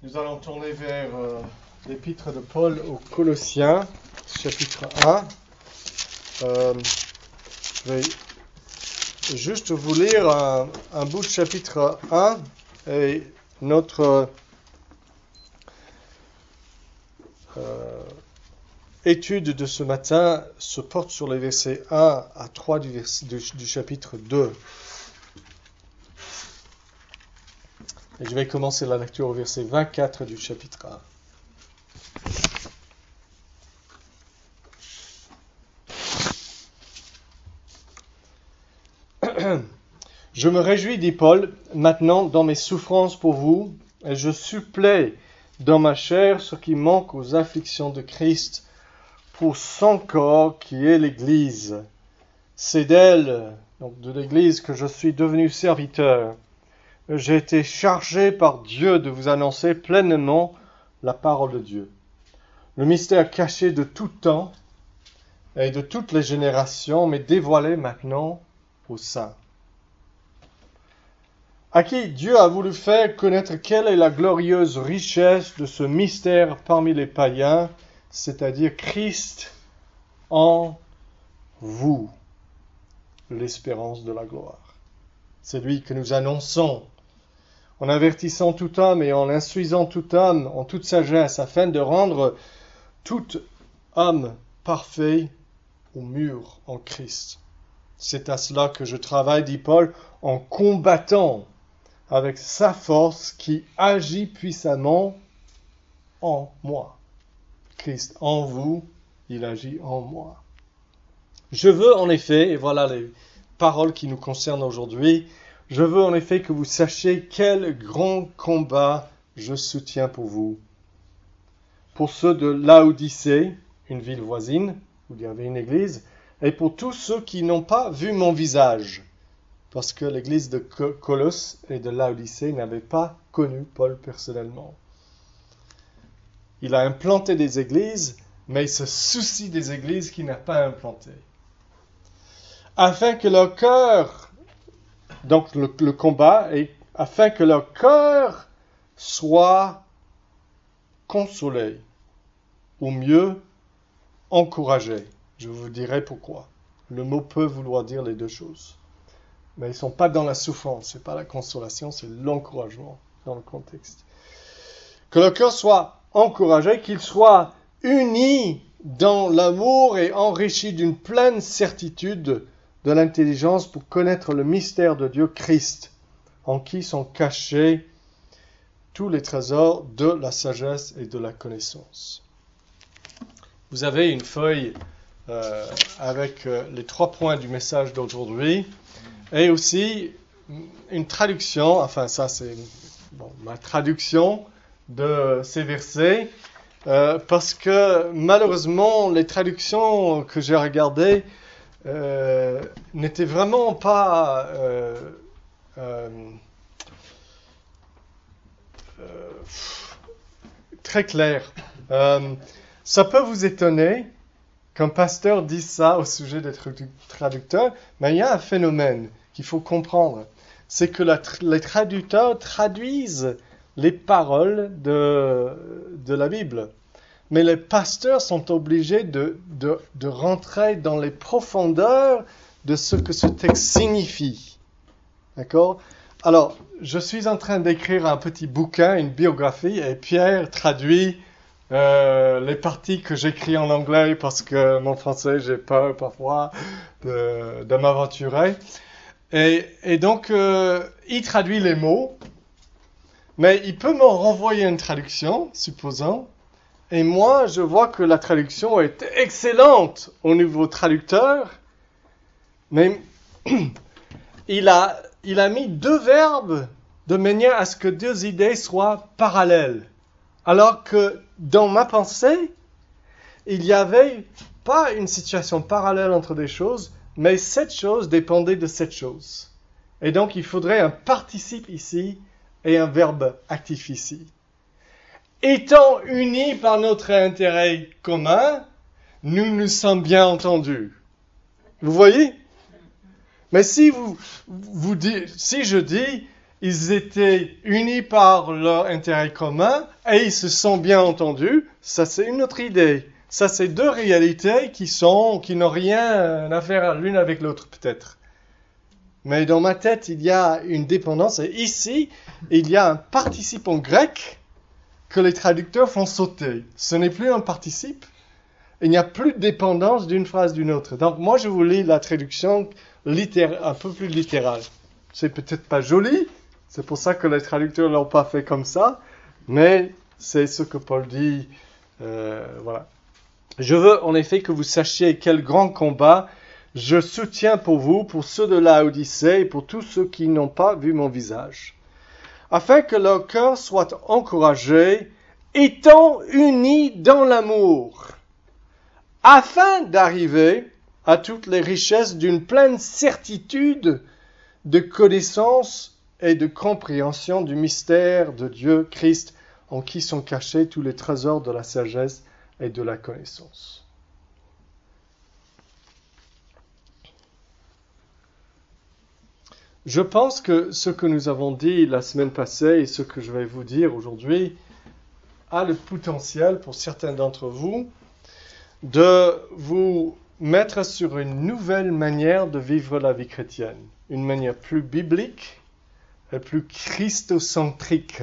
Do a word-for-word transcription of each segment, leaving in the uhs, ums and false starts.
Nous allons tourner vers euh, l'épître de Paul aux Colossiens, chapitre un. Euh, je vais juste vous lire un, un bout de chapitre un et notre euh, étude de ce matin se porte sur les versets un à trois du, vers, du, du chapitre deux. Et je vais commencer la lecture au verset vingt-quatre du chapitre un. Je me réjouis, dit Paul, maintenant dans mes souffrances pour vous, et je supplée dans ma chair ce qui manque aux afflictions de Christ pour son corps qui est l'Église. C'est d'elle, donc de l'Église, que je suis devenu serviteur. J'ai été chargé par Dieu de vous annoncer pleinement la parole de Dieu. Le mystère caché de tout temps et de toutes les générations, mais dévoilé maintenant aux saints. À qui Dieu a voulu faire connaître quelle est la glorieuse richesse de ce mystère parmi les païens, c'est-à-dire Christ en vous, l'espérance de la gloire. C'est lui que nous annonçons, en avertissant tout homme et en instruisant tout homme en toute sagesse, afin de rendre tout homme parfait ou mûr en Christ. C'est à cela que je travaille, dit Paul, en combattant avec sa force qui agit puissamment en moi. Christ en vous, il agit en moi. Je veux en effet, et voilà les paroles qui nous concernent aujourd'hui, je veux en effet que vous sachiez quel grand combat je soutiens pour vous. Pour ceux de Laodicée, une ville voisine, où il y avait une église, et pour tous ceux qui n'ont pas vu mon visage, parce que l'église de Colosse et de Laodicée n'avait pas connu Paul personnellement. Il a implanté des églises, mais il se soucie des églises qu'il n'a pas implantées. Afin que leur cœur, donc le, le combat, et afin que leur cœur soit consolé, ou mieux, encouragé. Je vous dirai pourquoi. Le mot peut vouloir dire les deux choses. Mais ils ne sont pas dans la souffrance, ce n'est pas la consolation, c'est l'encouragement dans le contexte. Que le cœur soit encouragé, qu'il soit uni dans l'amour et enrichi d'une pleine certitude de l'intelligence pour connaître le mystère de Dieu Christ, en qui sont cachés tous les trésors de la sagesse et de la connaissance. Vous avez une feuille euh, avec euh, les trois points du message d'aujourd'hui. Et aussi, une traduction, enfin ça c'est bon, ma traduction de ces versets, euh, parce que malheureusement, les traductions que j'ai regardées euh, n'étaient vraiment pas euh, euh, euh, très claires. Euh, ça peut vous étonner qu'un pasteur dise ça au sujet des traducteurs, mais il y a un phénomène qu'il faut comprendre. C'est que la, les traducteurs traduisent les paroles de, de la Bible. Mais les pasteurs sont obligés de, de, de rentrer dans les profondeurs de ce que ce texte signifie. D'accord ? Alors, je suis en train d'écrire un petit bouquin, une biographie, et Pierre traduit Euh, les parties que j'écris en anglais parce que mon français, j'ai peur parfois de, de m'aventurer. Et, et donc, euh, il traduit les mots, mais il peut me renvoyer une traduction, supposons. Et moi, je vois que la traduction est excellente au niveau traducteur, mais il a, il a mis deux verbes de manière à ce que deux idées soient parallèles. Alors que dans ma pensée, il n'y avait pas une situation parallèle entre des choses, mais cette chose dépendait de cette chose. Et donc, il faudrait un participe ici et un verbe actif ici. Étant unis par notre intérêt commun, nous nous sommes bien entendus. Vous voyez ? Mais si, vous, vous dites, si je dis, ils étaient unis par leur intérêt commun et ils se sont bien entendus. Ça, c'est une autre idée. Ça, c'est deux réalités qui sont, qui n'ont rien à faire l'une avec l'autre, peut-être. Mais dans ma tête, il y a une dépendance. Et ici, il y a un participant grec que les traducteurs font sauter. Ce n'est plus un participe. Il n'y a plus de dépendance d'une phrase d'une autre. Donc, moi, je vous lis la traduction littér- un peu plus littérale. C'est peut-être pas joli. C'est pour ça que les traducteurs ne l'ont pas fait comme ça. Mais c'est ce que Paul dit. Euh, voilà. Je veux en effet que vous sachiez quel grand combat je soutiens pour vous, pour ceux de la Odyssée et pour tous ceux qui n'ont pas vu mon visage, afin que leur cœur soit encouragé, étant unis dans l'amour, afin d'arriver à toutes les richesses d'une pleine certitude de connaissance et de compréhension du mystère de Dieu Christ, en qui sont cachés tous les trésors de la sagesse et de la connaissance. Je pense que ce que nous avons dit la semaine passée et ce que je vais vous dire aujourd'hui a le potentiel pour certains d'entre vous de vous mettre sur une nouvelle manière de vivre la vie chrétienne, une manière plus biblique et plus christocentrique.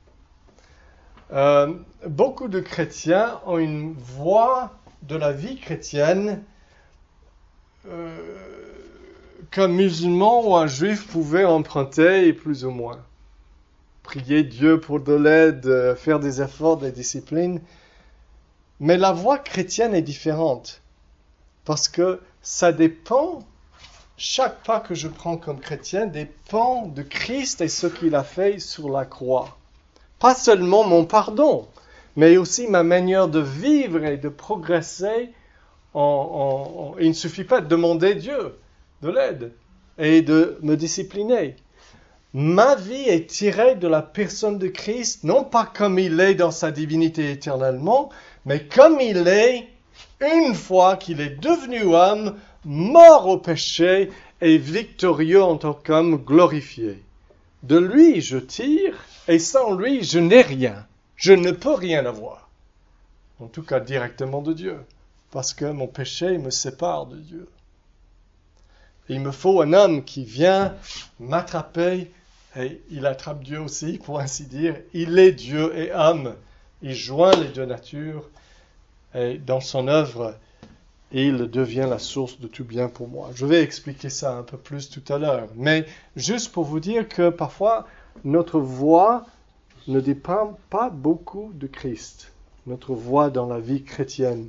Euh, beaucoup de chrétiens ont une voie de la vie chrétienne euh, qu'un musulman ou un juif pouvait emprunter, plus ou moins. Prier Dieu pour de l'aide, faire des efforts, des disciplines. Mais la voie chrétienne est différente. Parce que ça dépend, chaque pas que je prends comme chrétien dépend de Christ et ce qu'il a fait sur la croix. Pas seulement mon pardon, mais aussi ma manière de vivre et de progresser. En, en, en, il ne suffit pas de demander Dieu de l'aide et de me discipliner. Ma vie est tirée de la personne de Christ, non pas comme il est dans sa divinité éternellement, mais comme il est une fois qu'il est devenu homme, mort au péché et victorieux en tant qu'homme glorifié. De lui je tire, et sans lui je n'ai rien. Je ne peux rien avoir. En tout cas directement de Dieu, parce que mon péché me sépare de Dieu. Il me faut un homme qui vient m'attraper, et il attrape Dieu aussi, pour ainsi dire. Il est Dieu et homme. Il joint les deux natures, et dans son œuvre, il devient la source de tout bien pour moi. Je vais expliquer ça un peu plus tout à l'heure. Mais juste pour vous dire que parfois, notre voie ne dépend pas beaucoup de Christ. Notre voie dans la vie chrétienne.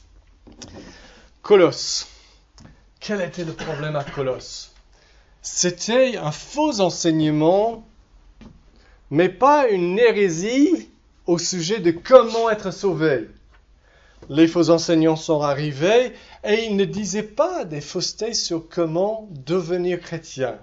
Colosse. Quel était le problème à Colosse? C'était un faux enseignement, mais pas une hérésie au sujet de comment être sauvé. Les faux enseignants sont arrivés et ils ne disaient pas des faussetés sur comment devenir chrétien.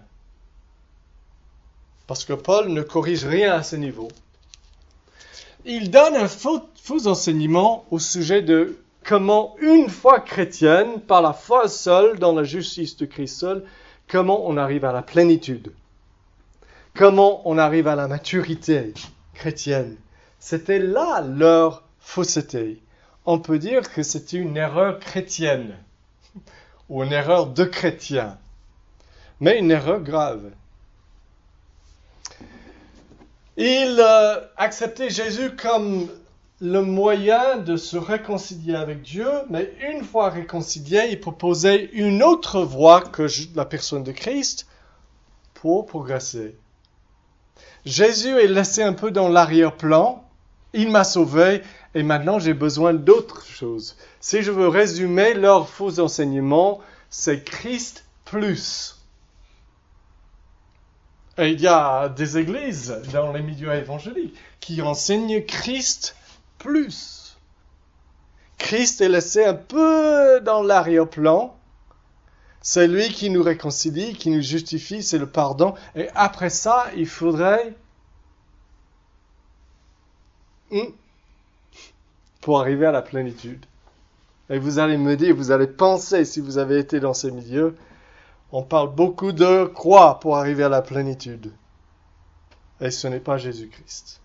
Parce que Paul ne corrige rien à ce niveau. Il donne un faux, faux enseignement au sujet de comment, une foi chrétienne, par la foi seule, dans la justice de Christ seul, comment on arrive à la plénitude. Comment on arrive à la maturité chrétienne. C'était là leur fausseté. On peut dire que c'était une erreur chrétienne, ou une erreur de chrétien, mais une erreur grave. Il euh, acceptait Jésus comme le moyen de se réconcilier avec Dieu, mais une fois réconcilié, il proposait une autre voie que la personne de Christ pour progresser. Jésus est laissé un peu dans l'arrière-plan. Il m'a sauvé et maintenant j'ai besoin d'autres choses. Si je veux résumer leur faux enseignement, c'est Christ plus. Et il y a des églises dans les milieux évangéliques qui enseignent Christ plus. Christ est laissé un peu dans l'arrière-plan. C'est lui qui nous réconcilie, qui nous justifie, c'est le pardon. Et après ça, il faudrait... pour arriver à la plénitude. Et vous allez me dire, vous allez penser, si vous avez été dans ces milieux, on parle beaucoup de croix pour arriver à la plénitude. et ce n'est pas Jésus-Christ.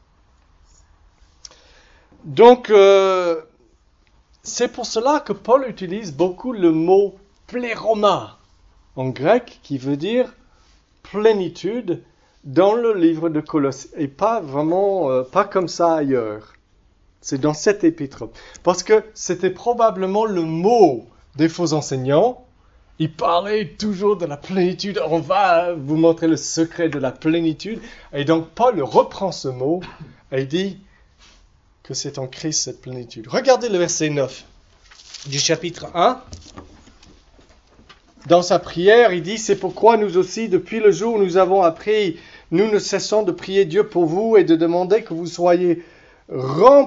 Donc, euh, c'est pour cela que Paul utilise beaucoup le mot pléroma en grec, qui veut dire plénitude, dans le livre de Colosse, et pas vraiment, euh, pas comme ça ailleurs. C'est dans cet épître. Parce que c'était probablement le mot des faux enseignants. Ils parlaient toujours de la plénitude. On va vous montrer le secret de la plénitude. Et donc Paul reprend ce mot et dit que c'est en Christ cette plénitude. Regardez le verset neuf du chapitre un. Dans sa prière, il dit « C'est pourquoi nous aussi, depuis le jour où nous avons appris, nous ne cessons de prier Dieu pour vous et de demander que vous soyez remplis. »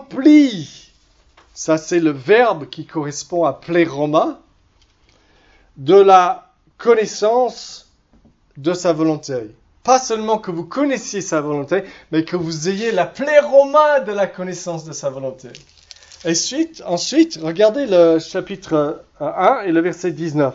Ça, c'est le verbe qui correspond à pléroma, de la connaissance de sa volonté. Pas seulement que vous connaissiez sa volonté, mais que vous ayez la pléroma de la connaissance de sa volonté. Et ensuite, ensuite regardez le chapitre un et le verset dix-neuf.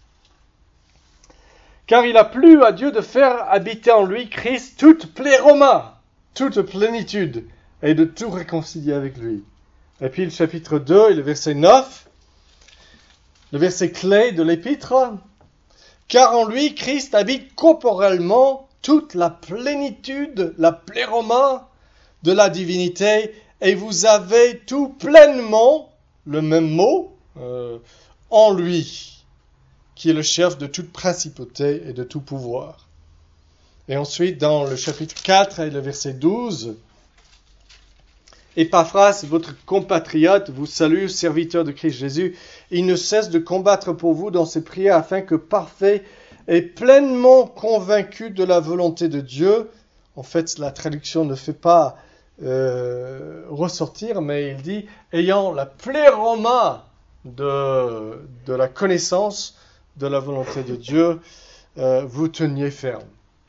Car il a plu à Dieu de faire habiter en lui Christ toute pléroma, toute plénitude, et de tout réconcilier avec lui. Et puis le chapitre deux et le verset neuf, le verset clé de l'épître. Car en lui, Christ habite corporellement toute la plénitude, la pléroma de la divinité, et vous avez tout pleinement, le même mot, euh, en lui, qui est le chef de toute principauté et de tout pouvoir. Et ensuite, dans le chapitre quatre et le verset douze, Épaphras, votre compatriote, vous salue, serviteur de Christ Jésus. Il ne cesse de combattre pour vous dans ses prières afin que parfait et pleinement convaincu de la volonté de Dieu. En fait, la traduction ne fait pas euh, ressortir, mais il dit ayant la pléroma de, de la connaissance de la volonté de Dieu, euh, vous teniez ferme.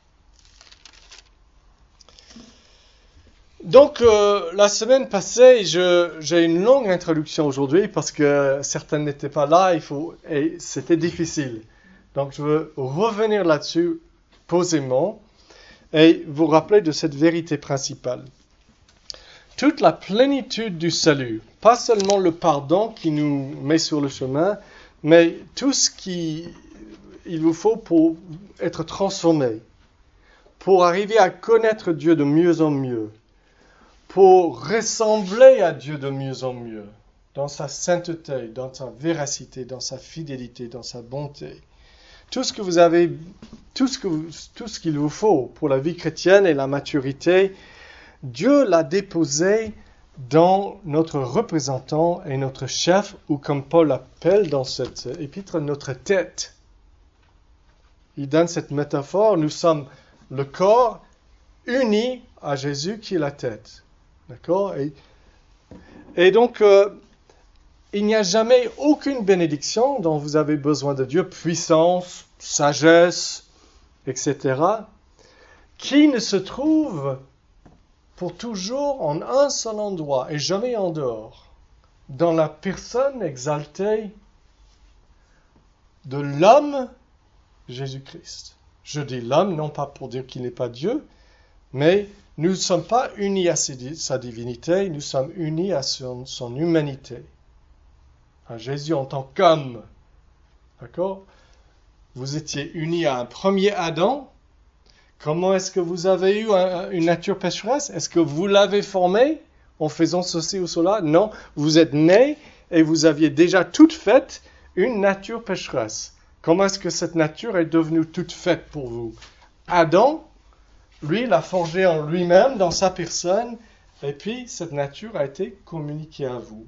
Donc, euh, la semaine passée, je, j'ai une longue introduction aujourd'hui parce que certains n'étaient pas là il faut, et c'était difficile. Donc, je veux revenir là-dessus posément et vous rappeler de cette vérité principale. Toute la plénitude du salut, pas seulement le pardon qui nous met sur le chemin, mais tout ce qu'il vous faut pour être transformé, pour arriver à connaître Dieu de mieux en mieux, pour ressembler à Dieu de mieux en mieux, dans sa sainteté, dans sa véracité, dans sa fidélité, dans sa bonté. Tout ce que vous avez, tout ce que vous, tout ce qu'il vous faut pour la vie chrétienne et la maturité, Dieu l'a déposé dans notre représentant et notre chef, ou comme Paul l'appelle dans cette épître, notre tête. Il donne cette métaphore, nous sommes le corps uni à Jésus qui est la tête. D'accord ? Et, et donc, euh, il n'y a jamais aucune bénédiction dont vous avez besoin de Dieu, puissance, sagesse, et cetera, qui ne se trouve pour toujours en un seul endroit et jamais en dehors, dans la personne exaltée de l'homme Jésus-Christ. Je dis l'homme, non pas pour dire qu'il n'est pas Dieu, mais nous ne sommes pas unis à sa divinité, nous sommes unis à son, son humanité. À Jésus en tant qu'homme. D'accord ? Vous étiez unis à un premier Adam. Comment est-ce que vous avez eu un, une nature pécheresse ? Est-ce que vous l'avez formée en faisant ceci ou cela ? Non, vous êtes nés et vous aviez déjà toute faite une nature pécheresse. Comment est-ce que cette nature est devenue toute faite pour vous ? Adam, lui, l'a forgée en lui-même, dans sa personne, et puis cette nature a été communiquée à vous.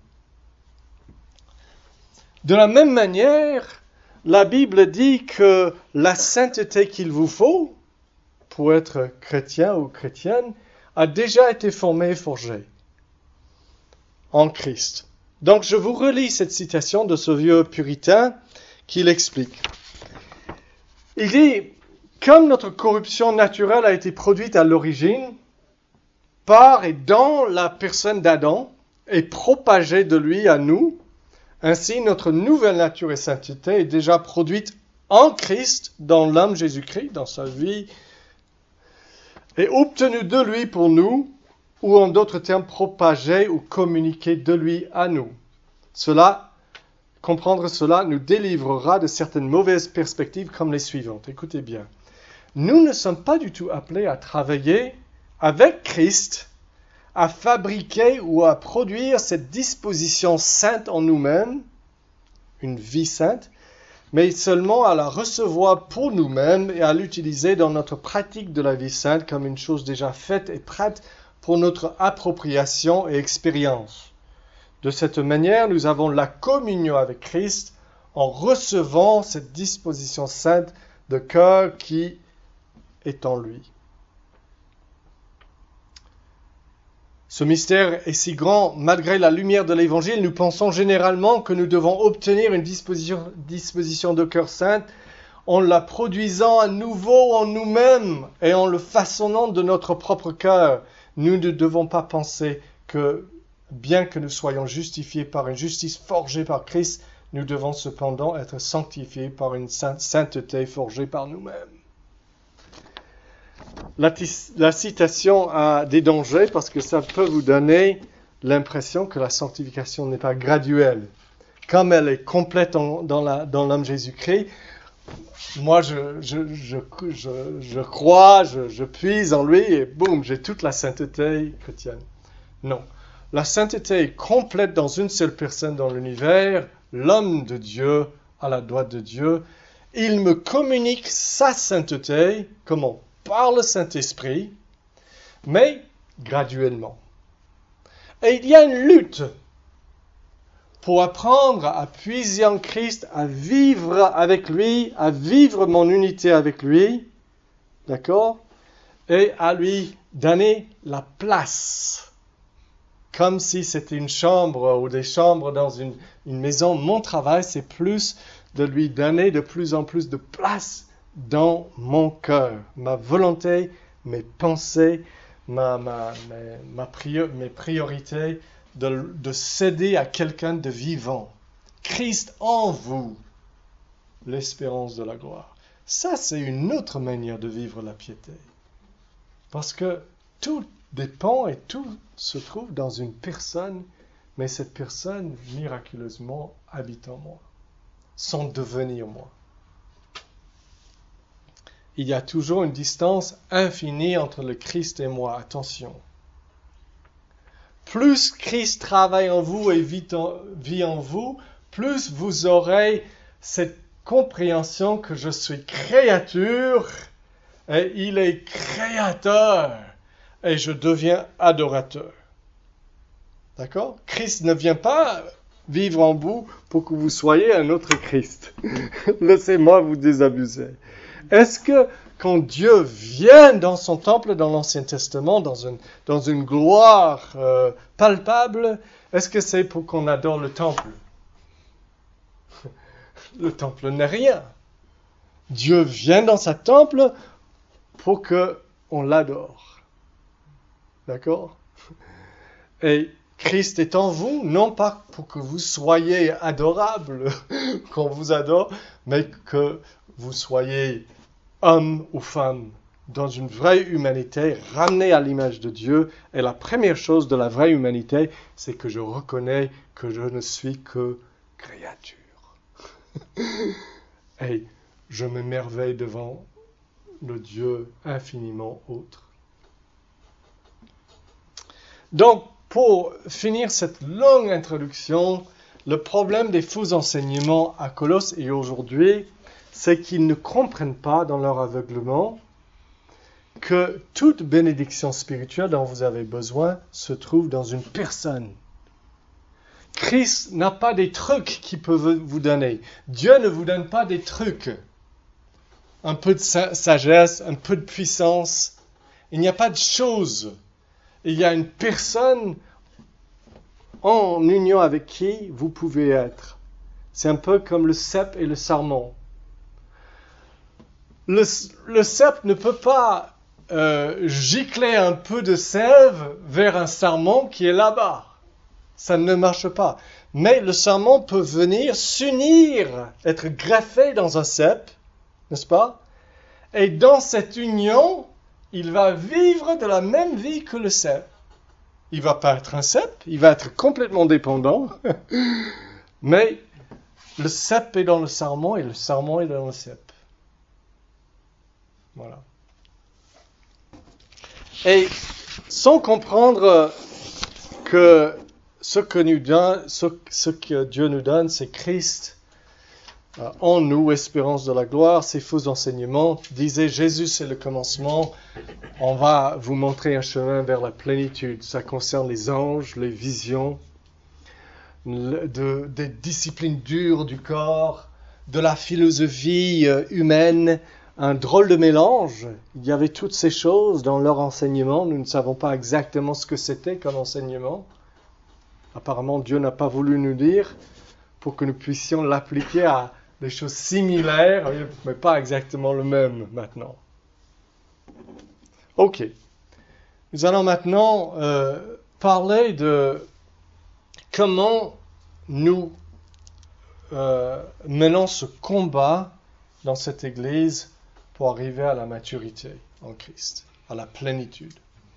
De la même manière, la Bible dit que la sainteté qu'il vous faut pour être chrétien ou chrétienne a déjà été formée et forgée en Christ. Donc je vous relis cette citation de ce vieux puritain qui l'explique. Il dit, comme notre corruption naturelle a été produite à l'origine par et dans la personne d'Adam et propagée de lui à nous, ainsi notre nouvelle nature et sainteté est déjà produite en Christ, dans l'homme Jésus-Christ, dans sa vie et obtenu de lui pour nous, ou en d'autres termes, propagé ou communiqué de lui à nous. Cela, comprendre cela nous délivrera de certaines mauvaises perspectives comme les suivantes. Écoutez bien. Nous ne sommes pas du tout appelés à travailler avec Christ, à fabriquer ou à produire cette disposition sainte en nous-mêmes, une vie sainte, mais seulement à la recevoir pour nous-mêmes et à l'utiliser dans notre pratique de la vie sainte comme une chose déjà faite et prête pour notre appropriation et expérience. De cette manière, nous avons la communion avec Christ en recevant cette disposition sainte de cœur qui est en lui. Ce mystère est si grand, malgré la lumière de l'Évangile, nous pensons généralement que nous devons obtenir une disposition, disposition de cœur sainte en la produisant à nouveau en nous-mêmes et en le façonnant de notre propre cœur. Nous ne devons pas penser que, bien que nous soyons justifiés par une justice forgée par Christ, nous devons cependant être sanctifiés par une sainteté forgée par nous-mêmes. La, la citation a des dangers parce que ça peut vous donner l'impression que la sanctification n'est pas graduelle. Comme elle est complète en, dans, la, dans l'homme Jésus-Christ, moi je, je, je, je, je crois, je, je puise en lui et boum, j'ai toute la sainteté chrétienne. Non. La sainteté est complète dans une seule personne dans l'univers, l'homme de Dieu à la droite de Dieu. Il me communique sa sainteté, comment ? Par le Saint-Esprit, mais graduellement. Et il y a une lutte pour apprendre à puiser en Christ, à vivre avec lui, à vivre mon unité avec lui, d'accord ? Et à lui donner la place, comme si c'était une chambre ou des chambres dans une, une maison. Mon travail, c'est plus de lui donner de plus en plus de place dans mon cœur, ma volonté, mes pensées, ma, ma, ma, ma priori, mes priorités, de, de céder à quelqu'un de vivant. Christ en vous, l'espérance de la gloire. Ça, c'est une autre manière de vivre la piété. Parce que tout dépend et tout se trouve dans une personne, mais cette personne, miraculeusement, habite en moi, son devenir moi. Il y a toujours une distance infinie entre le Christ et moi. Attention. Plus Christ travaille en vous et vit en, vit en vous, plus vous aurez cette compréhension que je suis créature et il est créateur et je deviens adorateur. D'accord ? Christ ne vient pas vivre en vous pour que vous soyez un autre Christ. Laissez-moi vous désabuser. Est-ce que quand Dieu vient dans son temple, dans l'Ancien Testament, dans une, dans une gloire euh, palpable, est-ce que c'est pour qu'on adore le temple ? Le temple n'est rien. Dieu vient dans sa temple pour qu'on l'adore. D'accord ? Et Christ est en vous, non pas pour que vous soyez adorable, qu'on vous adore, mais que vous soyez homme ou femme, dans une vraie humanité, ramenée à l'image de Dieu. Et la première chose de la vraie humanité, c'est que je reconnais que je ne suis que créature. Et je m'émerveille devant le Dieu infiniment autre. Donc, pour finir cette longue introduction, le problème des faux enseignements à Colosse et aujourd'hui, c'est qu'ils ne comprennent pas dans leur aveuglement que toute bénédiction spirituelle dont vous avez besoin se trouve dans une personne. Christ n'a pas des trucs qu'il peut vous donner. Dieu ne vous donne pas des trucs. Un peu de sagesse, un peu de puissance. Il n'y a pas de choses. Il y a une personne en union avec qui vous pouvez être. C'est un peu comme le cep et le sarment. Le, le cep ne peut pas euh, gicler un peu de sève vers un sarment qui est là-bas. Ça ne marche pas. Mais le sarment peut venir s'unir, être greffé dans un cep, n'est-ce pas? Et dans cette union, il va vivre de la même vie que le cep. Il va pas être un cep, il va être complètement dépendant, mais le cep est dans le sarment et le sarment est dans le cep. Voilà. Et sans comprendre que ce que, nous donne, ce, ce que Dieu nous donne, c'est Christ euh, en nous, espérance de la gloire, ces faux enseignements. Disait Jésus, c'est le commencement. On va vous montrer un chemin vers la plénitude. Ça concerne les anges, les visions, le, de, des disciplines dures du corps, de la philosophie euh, humaine. Un drôle de mélange. Il y avait toutes ces choses dans leur enseignement. Nous ne savons pas exactement ce que c'était comme enseignement. Apparemment, Dieu n'a pas voulu nous dire pour que nous puissions l'appliquer à des choses similaires, mais pas exactement le même maintenant. Ok. Nous allons maintenant euh, parler de comment nous euh, menons ce combat dans cette Église pour arriver à la maturité en Christ, à la plénitude.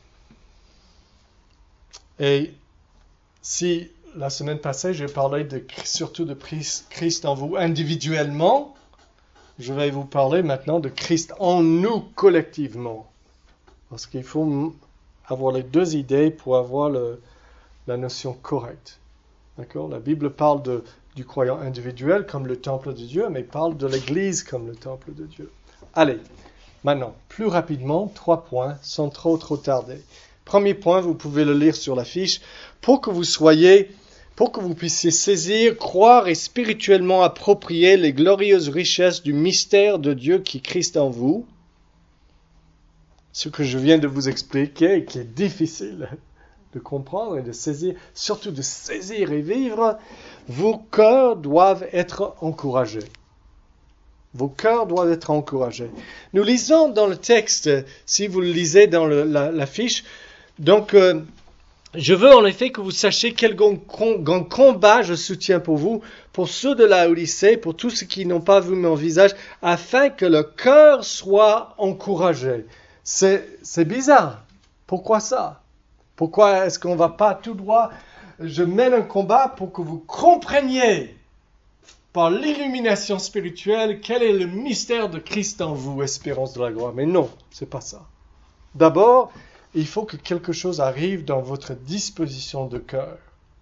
Et si la semaine passée, j'ai parlé de, surtout de Christ en vous individuellement, je vais vous parler maintenant de Christ en nous collectivement. Parce qu'il faut avoir les deux idées pour avoir le, la notion correcte. D'accord ? La Bible parle de, du croyant individuel comme le temple de Dieu, mais parle de l'Église comme le temple de Dieu. Allez, maintenant, plus rapidement, trois points, sans trop trop tarder. Premier point, vous pouvez le lire sur la fiche. Pour que vous soyez, pour que vous puissiez saisir, croire et spirituellement approprier les glorieuses richesses du mystère de Dieu qui est Christ en vous, ce que je viens de vous expliquer, qui est difficile de comprendre et de saisir, surtout de saisir et vivre, vos cœurs doivent être encouragés. Vos cœurs doivent être encouragés. Nous lisons dans le texte, si vous le lisez dans le, la, la fiche, donc euh, je veux en effet que vous sachiez quel grand combat je soutiens pour vous, pour ceux de la Odyssée, pour tous ceux qui n'ont pas vu mon visage, afin que le cœur soit encouragé. C'est, c'est bizarre. Pourquoi ça? Pourquoi est-ce qu'on ne va pas tout droit? Je mène un combat pour que vous compreniez par l'illumination spirituelle quel est le mystère de Christ en vous, espérance de la gloire. Mais non, c'est pas ça. D'abord, il faut que quelque chose arrive dans votre disposition de cœur.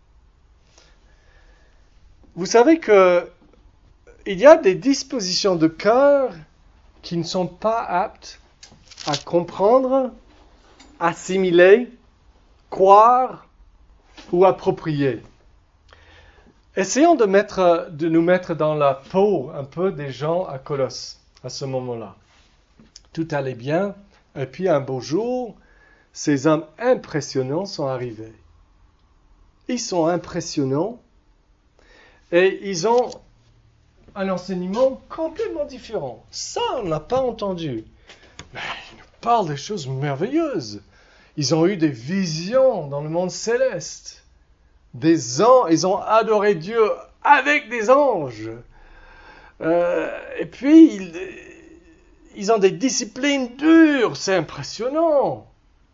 Vous savez que il y a des dispositions de cœur qui ne sont pas aptes à comprendre, assimiler, croire ou approprier. Essayons de, mettre, de nous mettre dans la peau un peu des gens à Colosse à ce moment-là. Tout allait bien, et puis un beau jour, ces hommes impressionnants sont arrivés. Ils sont impressionnants et ils ont un enseignement complètement différent. Ça, on n'a pas entendu. Mais ils nous parlent des choses merveilleuses. Ils ont eu des visions dans le monde céleste. Des anges, ils ont adoré Dieu avec des anges. Euh, et puis, ils, ils ont des disciplines dures. C'est impressionnant.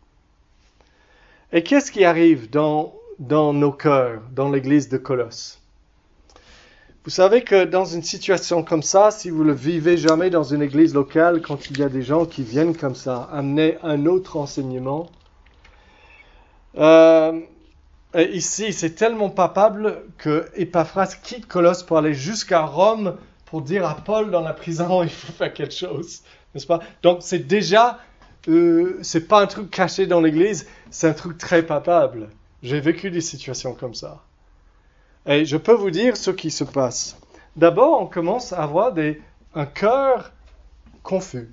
Et qu'est-ce qui arrive dans, dans nos cœurs, dans l'église de Colosse? Vous savez que dans une situation comme ça, si vous le vivez jamais dans une église locale, quand il y a des gens qui viennent comme ça, amener un autre enseignement, euh, et ici, c'est tellement palpable que Épaphras quitte Colosse pour aller jusqu'à Rome pour dire à Paul dans la prison, il faut faire quelque chose, n'est-ce pas? Donc c'est déjà, euh, c'est pas un truc caché dans l'église, c'est un truc très palpable. J'ai vécu des situations comme ça. Et je peux vous dire ce qui se passe. D'abord, on commence à avoir des, un cœur confus.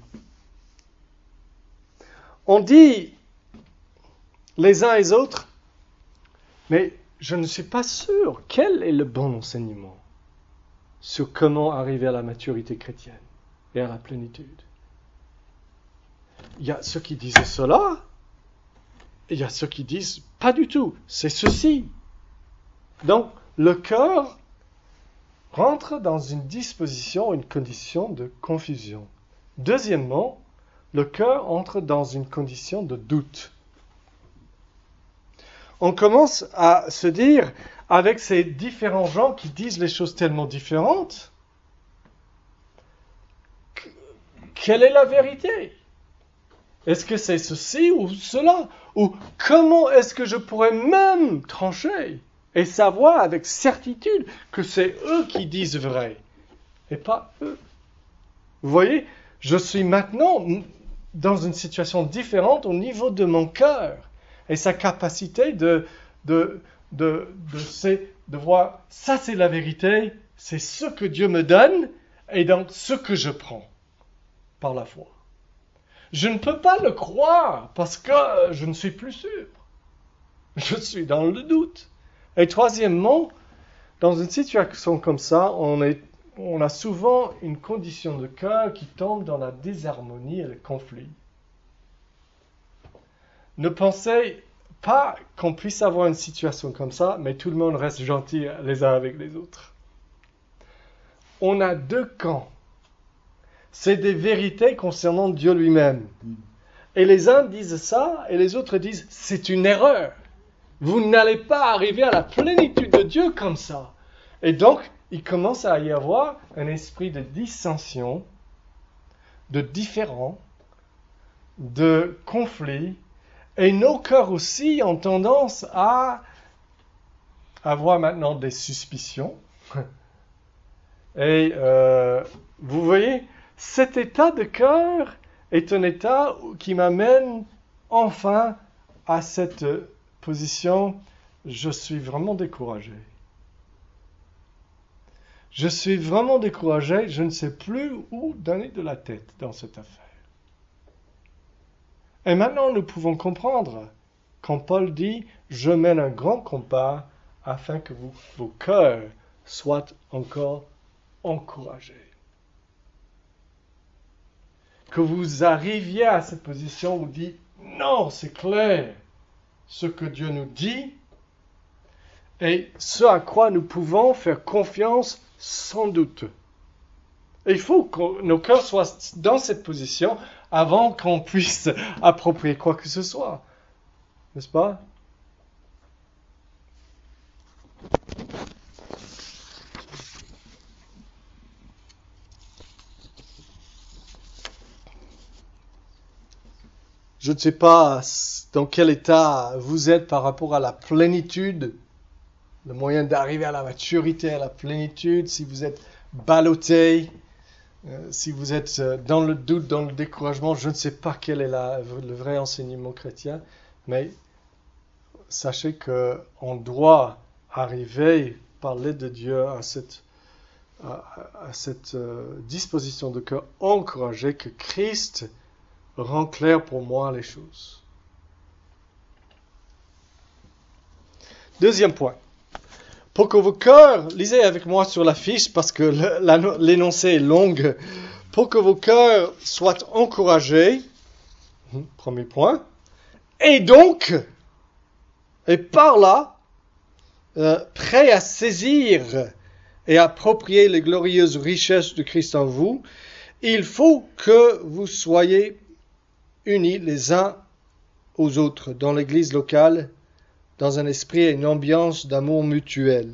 On dit les uns et les autres, mais je ne suis pas sûr quel est le bon enseignement sur comment arriver à la maturité chrétienne et à la plénitude. Il y a ceux qui disent cela, et il y a ceux qui disent pas du tout, c'est ceci. Donc, le cœur rentre dans une disposition, une condition de confusion. Deuxièmement, le cœur entre dans une condition de doute. On commence à se dire, avec ces différents gens qui disent les choses tellement différentes, quelle est la vérité? Est-ce que c'est ceci ou cela? Ou comment est-ce que je pourrais même trancher et savoir avec certitude que c'est eux qui disent vrai et pas eux? Vous voyez, je suis maintenant dans une situation différente au niveau de mon cœur et sa capacité de, de, de, de, de, de voir, ça c'est la vérité, c'est ce que Dieu me donne et donc ce que je prends par la foi. Je ne peux pas le croire parce que je ne suis plus sûr. Je suis dans le doute. Et troisièmement, dans une situation comme ça, on, est, on a souvent une condition de cœur qui tombe dans la désharmonie et le conflit. Ne pensez pas qu'on puisse avoir une situation comme ça, mais tout le monde reste gentil les uns avec les autres. On a deux camps. C'est des vérités concernant Dieu lui-même. Et les uns disent ça, et les autres disent, c'est une erreur. Vous n'allez pas arriver à la plénitude de Dieu comme ça. Et donc, il commence à y avoir un esprit de dissension, de différend, de conflit, et nos cœurs aussi ont tendance à avoir maintenant des suspicions. Et euh, vous voyez, cet état de cœur est un état qui m'amène enfin à cette position, je suis vraiment découragé. Je suis vraiment découragé, je ne sais plus où donner de la tête dans cette affaire. Et maintenant, nous pouvons comprendre quand Paul dit « Je mène un grand combat afin que vous, vos cœurs soient encore encouragés. » Que vous arriviez à cette position où vous dites « Non, c'est clair ce que Dieu nous dit et ce à quoi nous pouvons faire confiance sans doute. » Et il faut que nos cœurs soient dans cette position avant qu'on puisse approprier quoi que ce soit. N'est-ce pas? Je ne sais pas dans quel état vous êtes par rapport à la plénitude, le moyen d'arriver à la maturité, à la plénitude, si vous êtes ballotté, euh, si vous êtes dans le doute, dans le découragement, je ne sais pas quel est la, le vrai enseignement chrétien, mais sachez qu'on doit arriver par l'aide de Dieu à cette, à, à cette euh, disposition de cœur encouragé que Christ rend clair pour moi les choses. Deuxième point. Pour que vos cœurs, lisez avec moi sur la fiche parce que le, l'énoncé est long. Pour que vos cœurs soient encouragés, premier point, et donc, et par là, euh, prêts à saisir et approprier les glorieuses richesses de Christ en vous, il faut que vous soyez unis les uns aux autres dans l'église locale, dans un esprit et une ambiance d'amour mutuel.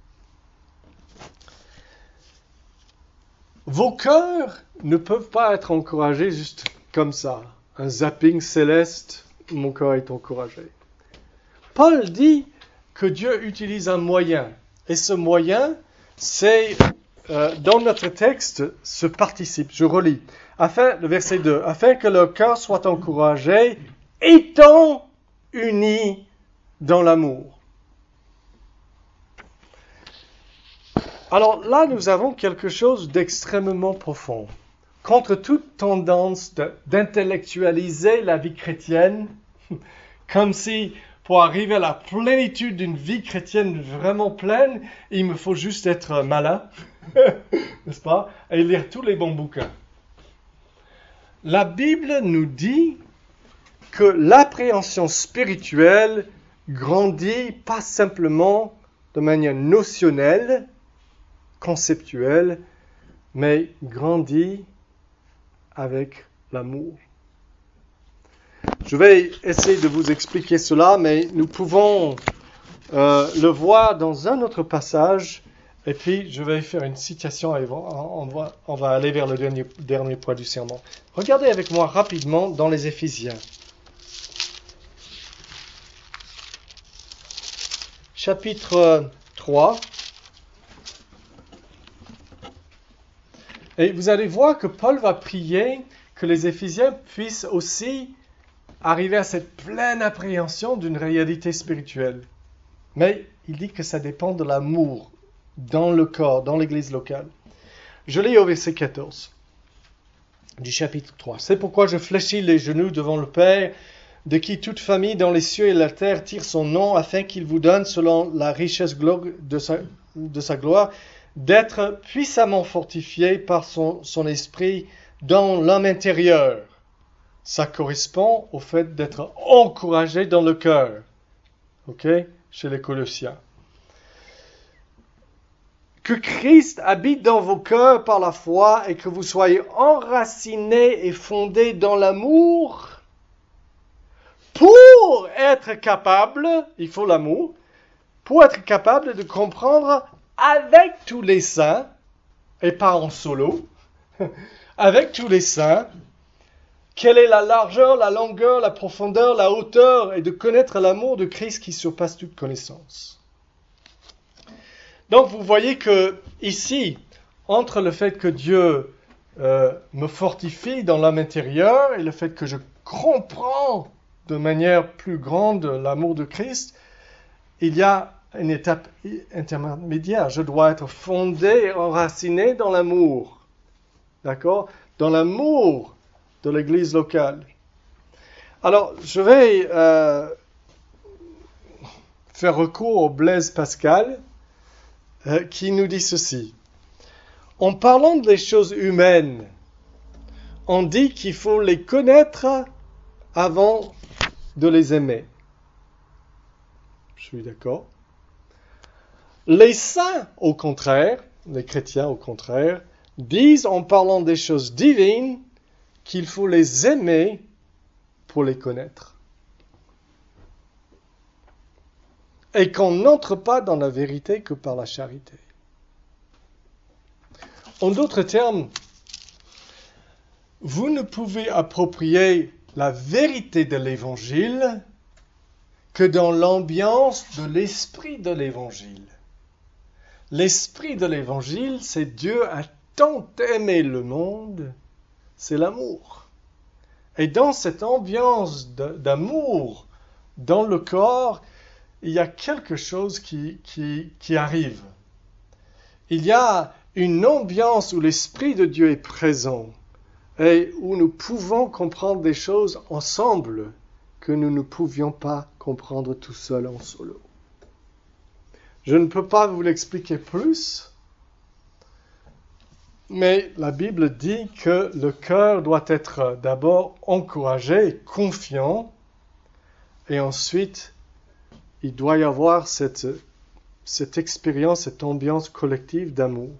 Vos cœurs ne peuvent pas être encouragés juste comme ça. Un zapping céleste, mon cœur est encouragé. Paul dit que Dieu utilise un moyen. Et ce moyen, c'est, euh, dans notre texte, ce participe. Je relis. Afin, le verset deux. Afin que leur cœur soit encouragé, étant unis dans l'amour. Alors là, nous avons quelque chose d'extrêmement profond. Contre toute tendance de, d'intellectualiser la vie chrétienne, comme si pour arriver à la plénitude d'une vie chrétienne vraiment pleine, il me faut juste être malin, n'est-ce pas, et lire tous les bons bouquins. La Bible nous dit que l'appréhension spirituelle grandit pas simplement de manière notionnelle, conceptuelle, mais grandit avec l'amour Je vais essayer de vous expliquer cela, mais nous pouvons euh, le voir dans un autre passage. Et puis, je vais faire une citation et on va, on va aller vers le dernier, dernier point du sermon. Regardez avec moi rapidement dans les Éphésiens. Chapitre trois. Et vous allez voir que Paul va prier que les Éphésiens puissent aussi arriver à cette pleine appréhension d'une réalité spirituelle. Mais il dit que ça dépend de l'amour dans le corps, dans l'église locale. Je lis au verset quatorze du chapitre trois. C'est pourquoi je fléchis les genoux devant le Père, de qui toute famille dans les cieux et la terre tire son nom, afin qu'il vous donne, selon la richesse de sa, de sa gloire, d'être puissamment fortifié par son, son esprit dans l'homme intérieur. Ça correspond au fait d'être encouragé dans le cœur. Ok? Chez les Colossiens. Que Christ habite dans vos cœurs par la foi et que vous soyez enracinés et fondés dans l'amour pour être capable, il faut l'amour, pour être capable de comprendre avec tous les saints, et pas en solo, avec tous les saints, quelle est la largeur, la longueur, la profondeur, la hauteur, et de connaître l'amour de Christ qui surpasse toute connaissance. Donc vous voyez que ici, entre le fait que Dieu euh, me fortifie dans l'âme intérieure et le fait que je comprends de manière plus grande l'amour de Christ, il y a une étape intermédiaire. Je dois être fondé, enraciné dans l'amour. D'accord? Dans l'amour de l'église locale. Alors, je vais euh, faire recours au Blaise Pascal, euh, qui nous dit ceci. En parlant des choses humaines, on dit qu'il faut les connaître avant de les aimer. Je suis d'accord. Les saints, au contraire, les chrétiens au contraire, disent en parlant des choses divines qu'il faut les aimer pour les connaître. Et qu'on n'entre pas dans la vérité que par la charité. En d'autres termes, vous ne pouvez approprier la vérité de l'Évangile que dans l'ambiance de l'esprit de l'Évangile. L'esprit de l'Évangile, c'est Dieu a tant aimé le monde, c'est l'amour. Et dans cette ambiance de, d'amour dans le corps, il y a quelque chose qui, qui, qui arrive. Il y a une ambiance où l'Esprit de Dieu est présent et où nous pouvons comprendre des choses ensemble que nous ne pouvions pas comprendre tout seul en solo. Je ne peux pas vous l'expliquer plus, mais la Bible dit que le cœur doit être d'abord encouragé, confiant, et ensuite il doit y avoir cette, cette expérience, cette ambiance collective d'amour.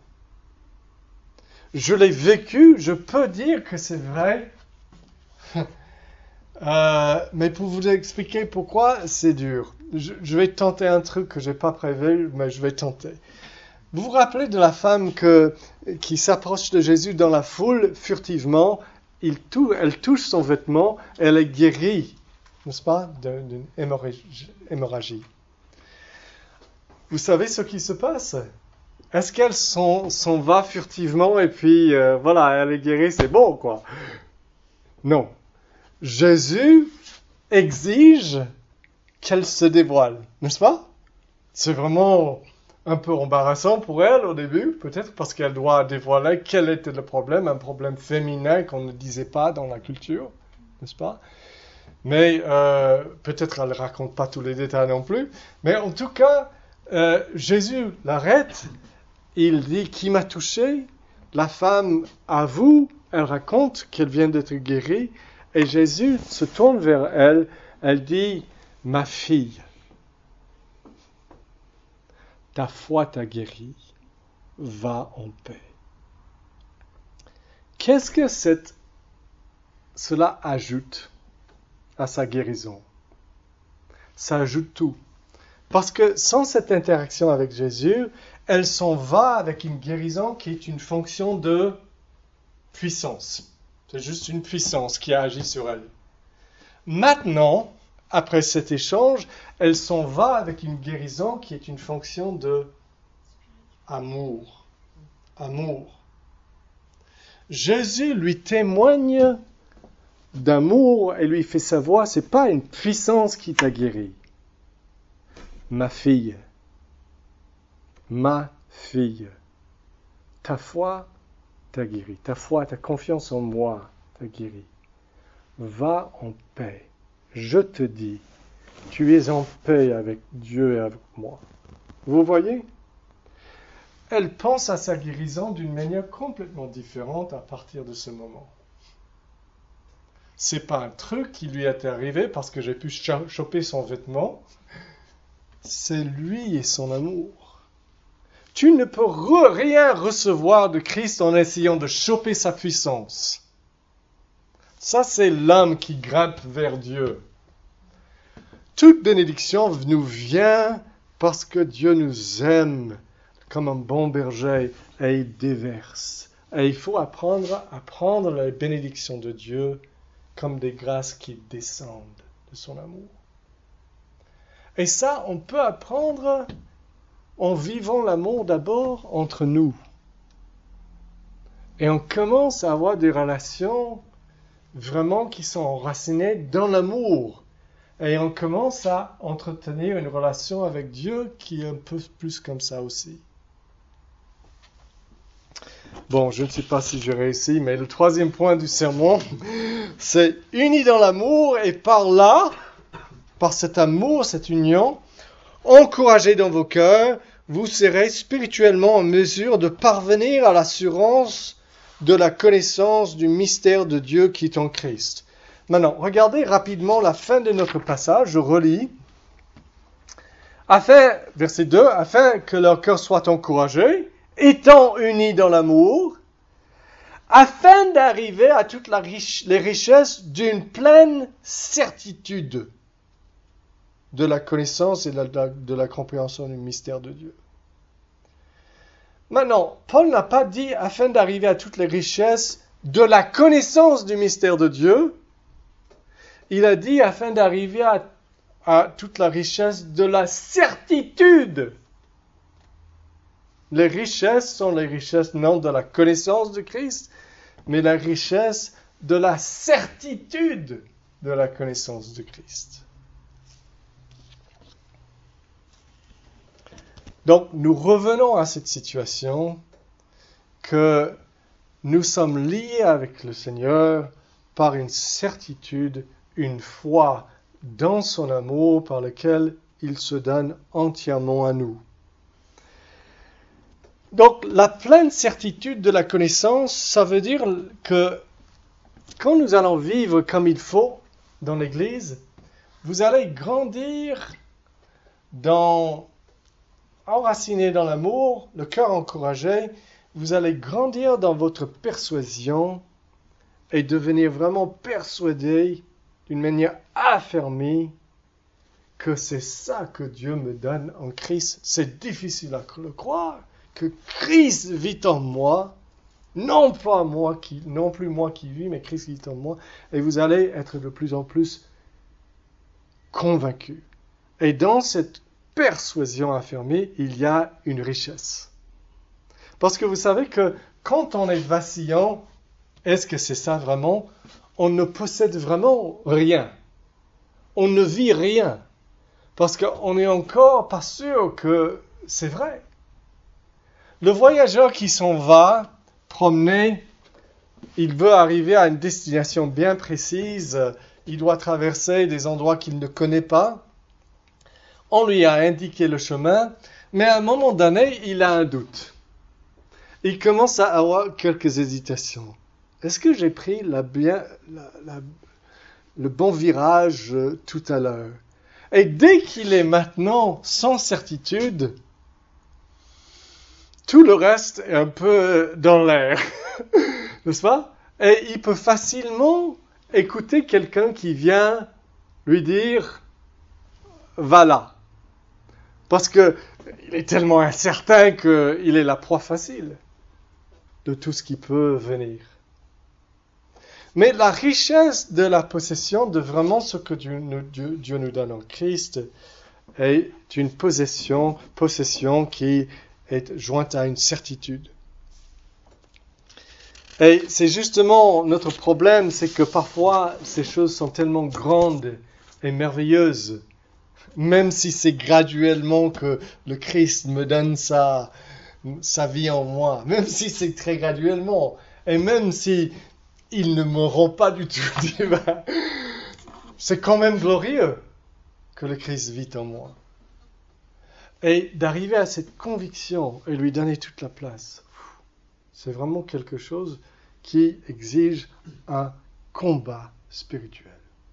Je l'ai vécu, je peux dire que c'est vrai, euh, mais pour vous expliquer pourquoi, c'est dur. Je, je vais tenter un truc que je n'ai pas prévu, mais je vais tenter. Vous vous rappelez de la femme que, qui s'approche de Jésus dans la foule, furtivement, il tou, elle touche son vêtement, elle est guérie, n'est-ce pas, d'une hémorragie. Vous savez ce qui se passe? Est-ce qu'elle s'en, s'en va furtivement et puis, euh, voilà, elle est guérie, c'est bon, quoi? Non. Jésus exige qu'elle se dévoile, n'est-ce pas? C'est vraiment un peu embarrassant pour elle au début, peut-être parce qu'elle doit dévoiler quel était le problème, un problème féminin qu'on ne disait pas dans la culture, n'est-ce pas? Mais euh, peut-être elle ne raconte pas tous les détails non plus. Mais en tout cas, euh, Jésus l'arrête, il dit « Qui m'a touché ?» La femme avoue, elle raconte qu'elle vient d'être guérie, et Jésus se tourne vers elle, elle dit « Ma fille, ta foi t'a guérie, va en paix. » Qu'est-ce que cette, cela ajoute à sa guérison. Ça ajoute tout. Parce que sans cette interaction avec Jésus, elle s'en va avec une guérison qui est une fonction de puissance. C'est juste une puissance qui a agi sur elle. Maintenant, après cet échange, elle s'en va avec une guérison qui est une fonction de amour. Amour. Jésus lui témoigne d'amour et lui fait savoir, c'est pas une puissance qui t'a guéri. Ma fille, ma fille, ta foi t'a guéri, ta foi, ta confiance en moi t'a guéri. Va en paix. Je te dis, tu es en paix avec Dieu et avec moi. Vous voyez? Elle pense à sa guérison d'une manière complètement différente à partir de ce moment. C'est pas un truc qui lui est arrivé parce que j'ai pu choper son vêtement. C'est lui et son amour. Tu ne peux re- rien recevoir de Christ en essayant de choper sa puissance. Ça, c'est l'homme qui grimpe vers Dieu. Toute bénédiction nous vient parce que Dieu nous aime comme un bon berger et il déverse. Et il faut apprendre à prendre la bénédiction de Dieu comme des grâces qui descendent de son amour. Et ça, on peut apprendre en vivant l'amour d'abord entre nous. Et on commence à avoir des relations vraiment qui sont enracinées dans l'amour. Et on commence à entretenir une relation avec Dieu qui est un peu plus comme ça aussi. Bon, je ne sais pas si j'ai réussi, mais le troisième point du sermon, c'est unis dans l'amour et par là, par cet amour, cette union, encouragés dans vos cœurs, vous serez spirituellement en mesure de parvenir à l'assurance de la connaissance du mystère de Dieu qui est en Christ. Maintenant, regardez rapidement la fin de notre passage, je relis. Afin, verset deux, afin que leur cœur soit encouragé, étant unis dans l'amour, afin d'arriver à toutes la riche, les richesses d'une pleine certitude de la connaissance et de la, de la compréhension du mystère de Dieu. Maintenant, Paul n'a pas dit afin d'arriver à toutes les richesses de la connaissance du mystère de Dieu. Il a dit afin d'arriver à, à toute la richesse de la certitude. Les richesses sont les richesses non de la connaissance de Christ, mais la richesse de la certitude de la connaissance de Christ. Donc, nous revenons à cette situation que nous sommes liés avec le Seigneur par une certitude, une foi dans son amour par lequel il se donne entièrement à nous. Donc, la pleine certitude de la connaissance, ça veut dire que quand nous allons vivre comme il faut dans l'Église, vous allez grandir dans, enraciné dans l'amour, le cœur encouragé, vous allez grandir dans votre persuasion et devenir vraiment persuadé d'une manière affermie que c'est ça que Dieu me donne en Christ. C'est difficile à le croire, que Christ vit en moi, non pas moi qui, non plus moi qui vis, mais Christ vit en moi, et vous allez être de plus en plus convaincus. Et dans cette persuasion affirmée, il y a une richesse. Parce que vous savez que quand on est vacillant, est-ce que c'est ça vraiment? On ne possède vraiment rien. On ne vit rien. Parce qu'on n'est encore pas sûr que c'est vrai. Le voyageur qui s'en va promener, il veut arriver à une destination bien précise, il doit traverser des endroits qu'il ne connaît pas. On lui a indiqué le chemin, mais à un moment donné, il a un doute. Il commence à avoir quelques hésitations. Est-ce que j'ai pris la bien, la, la, le bon virage euh, tout à l'heure? Et dès qu'il est maintenant sans certitude, tout le reste est un peu dans l'air, n'est-ce pas? Et il peut facilement écouter quelqu'un qui vient lui dire « va là ». Parce qu'il est tellement incertain qu'il est la proie facile de tout ce qui peut venir. Mais la richesse de la possession de vraiment ce que Dieu nous, Dieu, Dieu nous donne en Christ est une possession, possession qui est jointe à une certitude. Et c'est justement notre problème, c'est que parfois ces choses sont tellement grandes et merveilleuses, même si c'est graduellement que le Christ me donne sa, sa vie en moi, même si c'est très graduellement, et même si il ne me rend pas du tout divin, c'est quand même glorieux que le Christ vit en moi. Et d'arriver à cette conviction et lui donner toute la place, c'est vraiment quelque chose qui exige un combat spirituel.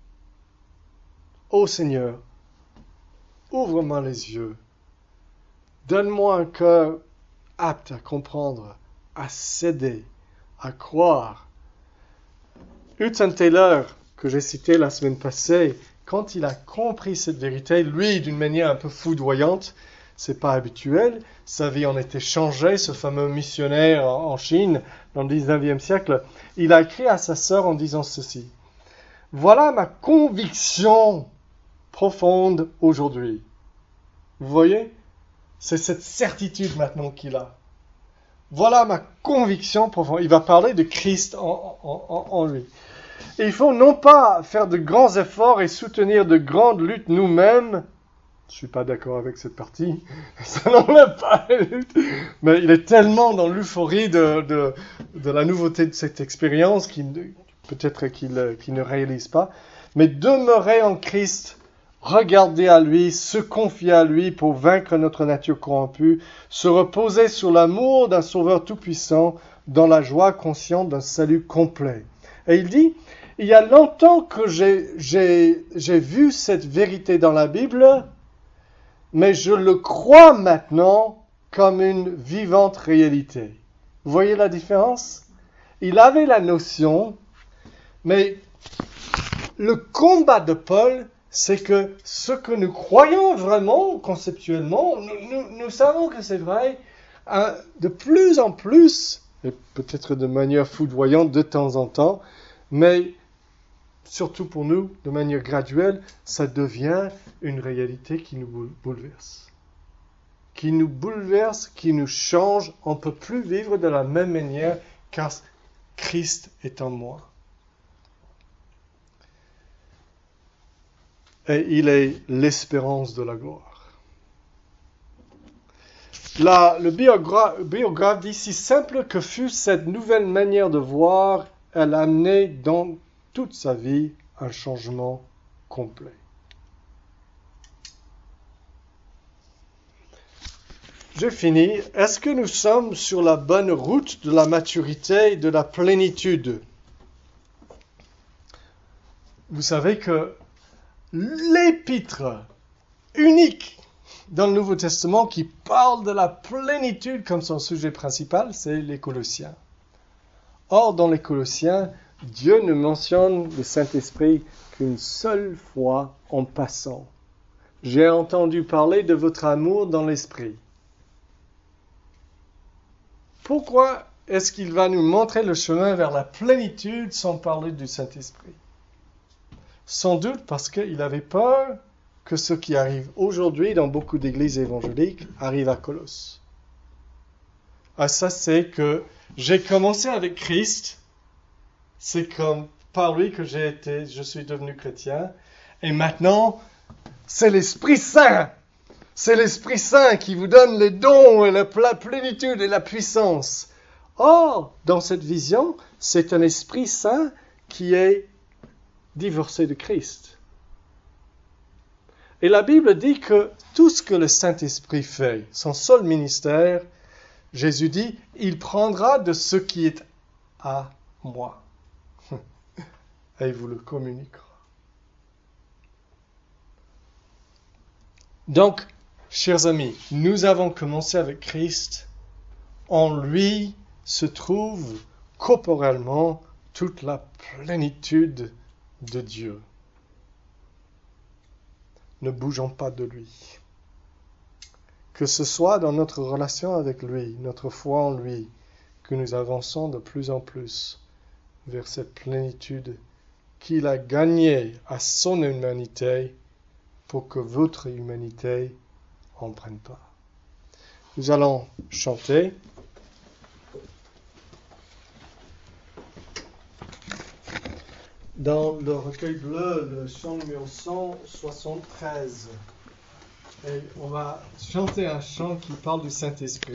Ô Seigneur, ouvre-moi les yeux, donne-moi un cœur apte à comprendre, à céder, à croire. Hudson Taylor, que j'ai cité la semaine passée, quand il a compris cette vérité, lui, d'une manière un peu foudroyante, c'est pas habituel, sa vie en était changée, ce fameux missionnaire en Chine, dans le dix-neuvième siècle, il a écrit à sa sœur en disant ceci. « Voilà ma conviction profonde aujourd'hui. » Vous voyez? C'est cette certitude maintenant qu'il a. Voilà ma conviction profonde. Il va parler de Christ en, en, en, en lui. Et il faut non pas faire de grands efforts et soutenir de grandes luttes nous-mêmes. Je ne suis pas d'accord avec cette partie. Ça n'enlève pas les luttes. Mais il est tellement dans l'euphorie de, de, de la nouveauté de cette expérience qu'il peut-être qu'il, qu'il ne réalise pas. Mais demeurer en Christ, regarder à lui, se confier à lui pour vaincre notre nature corrompue, se reposer sur l'amour d'un Sauveur tout-puissant, dans la joie consciente d'un salut complet. Et il dit, il y a longtemps que j'ai, j'ai, j'ai vu cette vérité dans la Bible, mais je le crois maintenant comme une vivante réalité. Vous voyez la différence? Il avait la notion, mais le combat de Paul, c'est que ce que nous croyons vraiment, conceptuellement, nous, nous, nous savons que c'est vrai, hein, de plus en plus, et peut-être de manière foudroyante de temps en temps, mais surtout pour nous, de manière graduelle, ça devient une réalité qui nous bouleverse. Qui nous bouleverse, qui nous change. On ne peut plus vivre de la même manière car Christ est en moi. Et il est l'espérance de la gloire. Là, le biographe, biographe dit, si simple que fût cette nouvelle manière de voir, elle a amené dans toute sa vie un changement complet. J'ai fini. Est-ce que nous sommes sur la bonne route de la maturité et de la plénitude? Vous savez que l'épître unique dans le Nouveau Testament qui parle de la plénitude comme son sujet principal, c'est les Colossiens. Or, dans les Colossiens, Dieu ne mentionne le Saint-Esprit qu'une seule fois en passant. J'ai entendu parler de votre amour dans l'Esprit. Pourquoi est-ce qu'il va nous montrer le chemin vers la plénitude sans parler du Saint-Esprit? Sans doute parce qu'il avait peur que ce qui arrive aujourd'hui dans beaucoup d'églises évangéliques arrive à Colosse. Ah, ça c'est que j'ai commencé avec Christ, c'est comme par lui que j'ai été, je suis devenu chrétien, et maintenant c'est l'Esprit Saint. C'est l'Esprit Saint qui vous donne les dons et la plénitude et la puissance. Or, dans cette vision, c'est un Esprit Saint qui est divorcé de Christ. Et la Bible dit que tout ce que le Saint-Esprit fait, son seul ministère, Jésus dit, il prendra de ce qui est à moi. Et il vous le communiquera. Donc, chers amis, nous avons commencé avec Christ. En lui se trouve corporellement toute la plénitude de Dieu. ne bougeons pas de lui. Que ce soit dans notre relation avec lui, notre foi en lui, que nous avançons de plus en plus vers cette plénitude qu'il a gagnée à son humanité pour que votre humanité en prenne part. Nous allons chanter. Dans le recueil bleu, le chant numéro cent soixante-treize. Et on va chanter un chant qui parle du Saint-Esprit.